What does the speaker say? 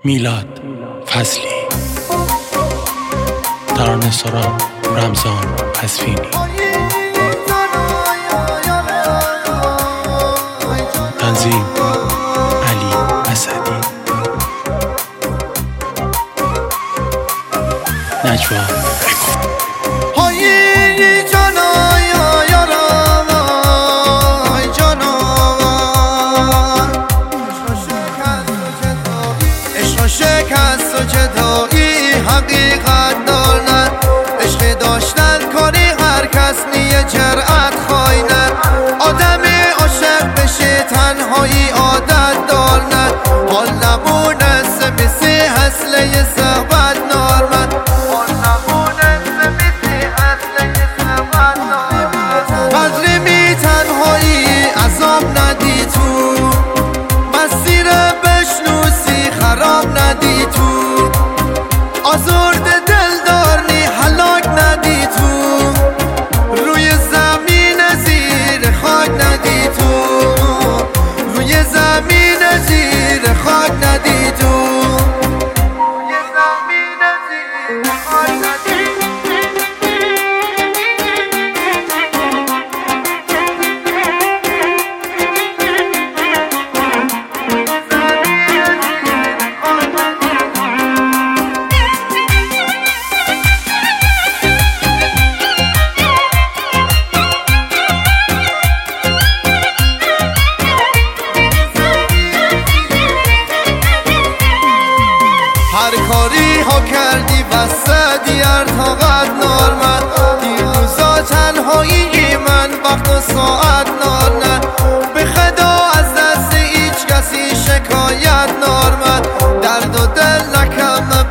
میلاد فضلی، ترانه سرا رمضان پسفینی، تنظیم علی اسدی، نجوا شکست و جدایی حقیقت دارن، عشق داشتن کنی هر کس نیه جرأت خواینه، آدمی عاشق بشه تنهایی عادت دارن، حال نمونه سمیسی حسله صحبت نارمن، حال نمونه سمیسی حسله صحبت نارمن، قدری می تنهایی عذاب ندی تو، مسیر بشنوسی خراب ندی تو، آزرد دلدار نی هلاک ندی تو، روی زمین زیر خاک ندی تو، روی زمین زیر خاک ندی تو، روی زمین زیر خاک ندی تو. هر کاری ها کردی بسته دیار طاقت نارمن، این روزا تنهایی من وقت و ساعت نارمن، به خدا از دست هیچ کسی شکایت نارمن، درد و دل نکم